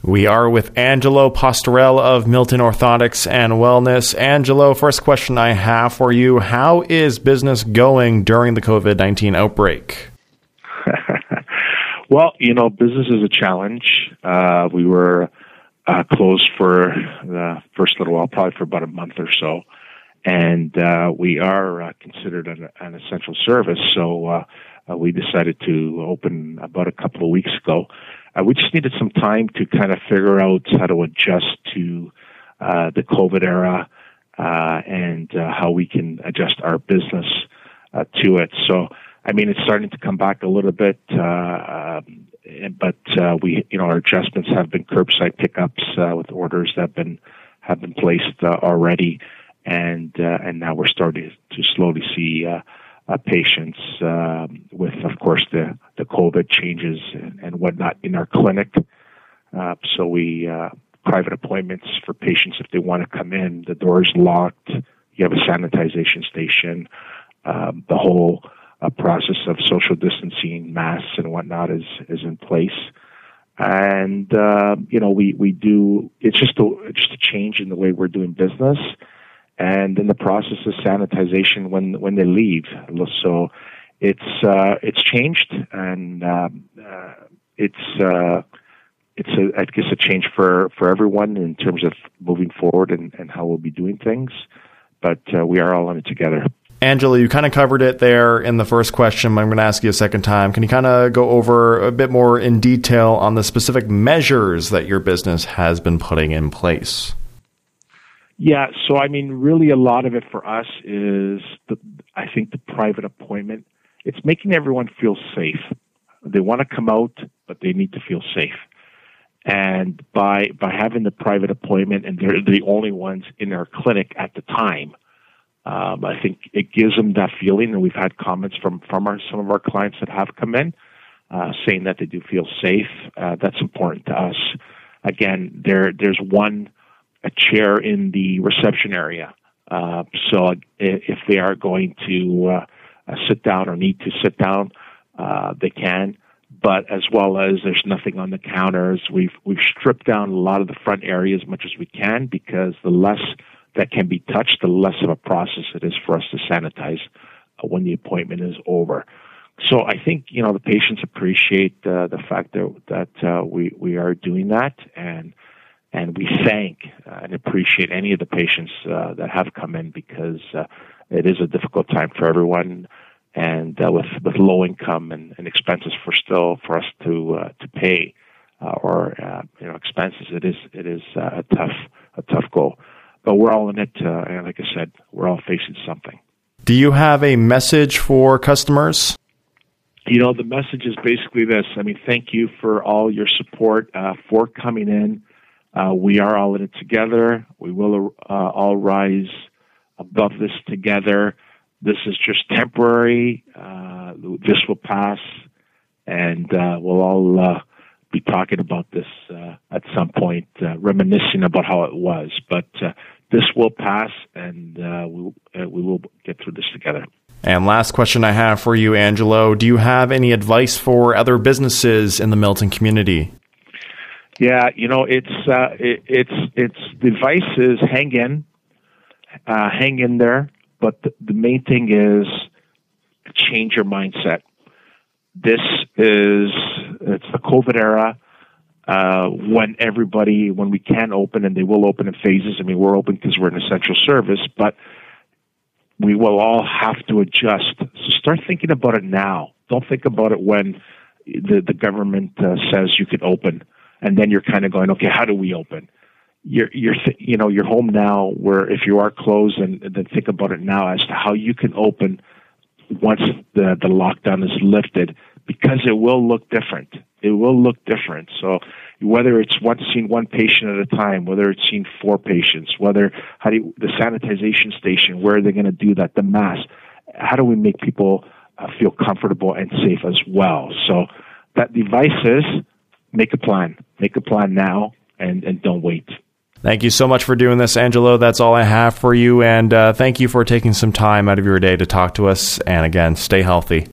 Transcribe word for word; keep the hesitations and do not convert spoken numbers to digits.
We are with Angelo Pastorell of Milton Orthotics and Wellness. Angelo, first question I have for you. How is business going during the covid nineteen outbreak? Well, you know, business is a challenge. Uh, we were uh, closed for the first little while, probably for about a month or so. And uh, we are uh, considered an, an essential service. So uh, uh, we decided to open about a couple of weeks ago. Uh, we just needed some time to kind of figure out how to adjust to uh, the COVID era uh, and uh, how we can adjust our business uh, to it. So, I mean, it's starting to come back a little bit, uh, um, but uh, we, you know, our adjustments have been curbside pickups uh, with orders that have been have been placed uh, already, and uh, and now we're starting to slowly see Uh, Uh, patients uh, with, of course, the, the COVID changes and, and whatnot in our clinic. Uh, so we, uh, private appointments for patients if they want to come in, the door is locked, you have a sanitization station, um, the whole uh, process of social distancing, masks and whatnot is, is in place. And, uh, you know, we, we do, it's just a, just a change in the way we're doing business. And in the process of sanitization when when they leave, so it's uh, it's changed, and um, uh, it's uh, it's a, I guess a change for, for everyone in terms of moving forward and, and how we'll be doing things. But uh, we are all in it together. Angela, you kind of covered it there in the first question. I'm going to ask you a second time. Can you kind of go over a bit more in detail on the specific measures that your business has been putting in place? Yeah, so I mean, really a lot of it for us is, the, I think, the private appointment. It's making everyone feel safe. They want to come out, but they need to feel safe. And by by having the private appointment, and they're the only ones in our clinic at the time, um, I think it gives them that feeling. And we've had comments from, from our, some of our clients that have come in uh, saying that they do feel safe. Uh, that's important to us. Again, there there's one a chair in the reception area. Uh, so if they are going to uh, uh, sit down or need to sit down, uh, they can. But as well as there's nothing on the counters, we've we've stripped down a lot of the front area as much as we can, because the less that can be touched, the less of a process it is for us to sanitize uh, when the appointment is over. So I think, you know, the patients appreciate uh, the fact that that uh, we we are doing that, and And we thank uh, and appreciate any of the patients uh, that have come in, because uh, it is a difficult time for everyone, and uh, with with low income and, and expenses for still for us to uh, to pay uh, or uh, you know expenses. It is it is uh, a tough a tough goal, but we're all in it. Uh, and like I said, we're all facing something. Do you have a message for customers? You know, the message is basically this. I mean, thank you for all your support uh, for coming in. Uh, we are all in it together. We will uh, all rise above this together. This is just temporary. Uh, this will pass, and uh, we'll all uh, be talking about this uh, at some point, uh, reminiscing about how it was. But uh, this will pass, and uh, we, uh, we will get through this together. And last question I have for you, Angelo. Do you have any advice for other businesses in the Milton community? Yeah, you know, it's uh, it, it's it's the advice is hang in, uh, hang in there. But the, the main thing is change your mindset. This is it's the COVID era uh, when everybody when we can open, and they will open in phases. I mean, we're open because we're an essential service, but we will all have to adjust. So start thinking about it now. Don't think about it when the the government uh, says you can open. And then you're kind of going, okay, how do we open? You're, you're, th- you know, you're home now. Where if you are closed, and, and then think about it now as to how you can open once the the lockdown is lifted, because it will look different. It will look different. So whether it's one seeing one patient at a time, whether it's seeing four patients, whether how do you, the sanitization station, where are they going to do that? The mask. How do we make people uh, feel comfortable and safe as well? So that device is. Make a plan. Make a plan now, and, and don't wait. Thank you so much for doing this, Angelo. That's all I have for you. And uh, thank you for taking some time out of your day to talk to us. And again, stay healthy.